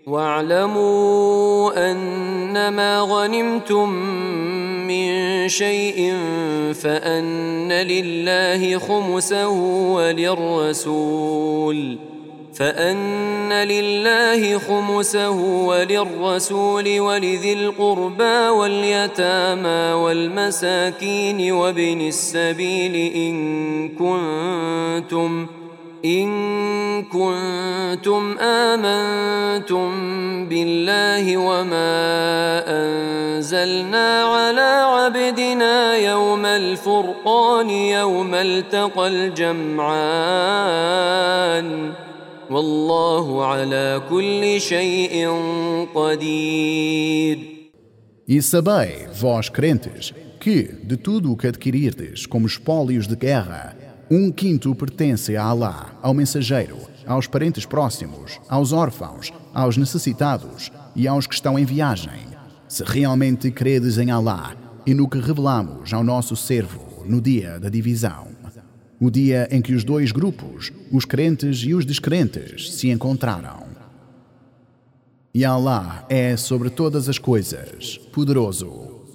واعلموا أنما غنمتم من شيء فأن لله خمسه وللرسول ولذي القربى واليتامى والمساكين وابن السبيل إن كنتم آمنتم بالله وما أنزلنا على عبدنا يوم الفرقان يوم التقى الجمعان والله على كل شيء قدير. E sabei, vós crentes, que, de tudo o que adquirirdes como espólios de guerra, 1/5 pertence a Alá, ao mensageiro, aos parentes próximos, aos órfãos, aos necessitados e aos que estão em viagem. Se realmente credes em Alá e no que revelamos ao nosso servo no dia da divisão, o dia em que os dois grupos, os crentes e os descrentes, se encontraram. E Alá é sobre todas as coisas poderoso.